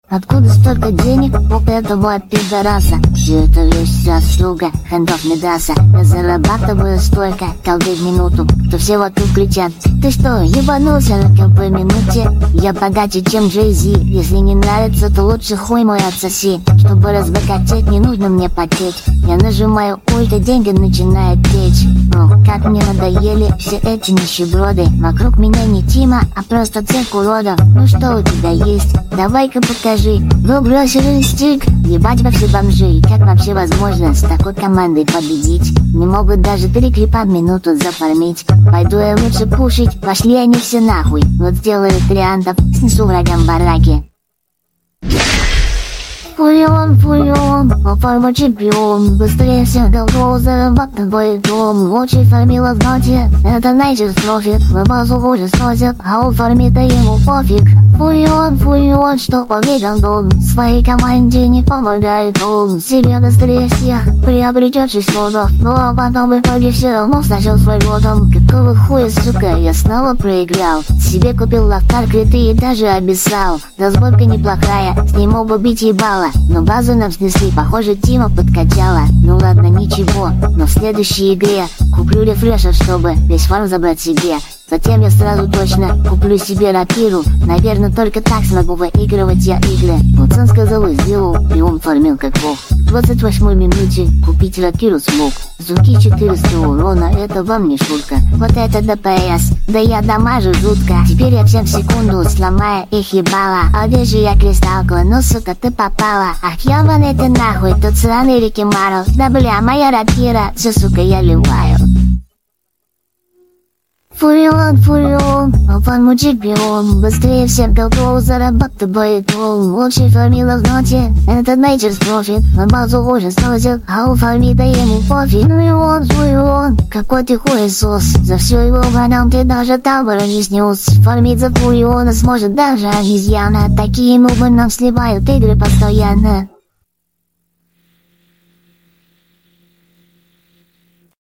Откуда столько денег у этого пидораса? Все это лишь заслуга хендов Медаса. Я зарабатываю столько колды в минуту, то все вокруг кричат: ты что, ебанулся на КП минуте? Я богаче, чем Джей-Зи. Если не нравится, то лучше хуй мой отсоси. Чтобы разбогатеть, не нужно мне потеть. Я нажимаю ульт, и деньги начинают течь. Ох, как мне надоели все эти нищеброды. Вокруг меня не Тима, а просто цех уродов. Ну что у тебя есть? Давай-ка покажи. Вы бросили стик, ебать во все бомжи. Как вообще возможно с такой командой победить? Не могут даже 3 клипа в минуту зафармить. Пойду я лучше пушить, пошли они все нахуй. Вот сделаю триантов, снесу врагам бараки. Фурион, по-форму чемпион. Быстрее всех голов зарабатывает дом. Лучший фармила в ноте, это Найджер профит. В базу хуже сносят, а он фармит, а ему пофиг. Фурион, что победен дом. Своей команде не помогает он. Себе быстрее всех приобретет 6 лотов. Ну а потом в итоге все равно стащил свой лотом. Какого хуя, сука, я снова проиграл. Себе купил лавтар, криты и даже обессал. Разборка неплохая, с ним оба бить ебало. Но базу нам снесли, похоже, Тима подкачала. Ну ладно, ничего, но в следующей игре куплю рефрешер, чтобы весь фарм забрать себе. Затем я сразу точно куплю себе рапиру. Наверное, только так смогу выигрывать я игры. Пацан сказал и сделал, и он фармил как бог. В 28-й минуте купить рапиру смог. Звуки 400 урона, это вам не шутка. Вот это ДПС, да я дамажу жутко. Теперь я всем в секунду сломаю их ебало. А где же я кристалку, ну сука ты попала. Ах ёбаный ты нахуй, тот сраный Рикимаро. Да бля, моя рапира, все сука я ливаю. Фурион, по-форму чемпион. Быстрее всех голов зарабатывает он. Лучший фармила в ноте, это Найджерс профит. На базу хуже сносит, а у фармита ему пофиг. Ну и он, какой ты хуесос. За все его банан ты даже табора не снес. Фармить за Фуриона сможет даже обезьяна. Такие нубы нам сливают игры постоянно.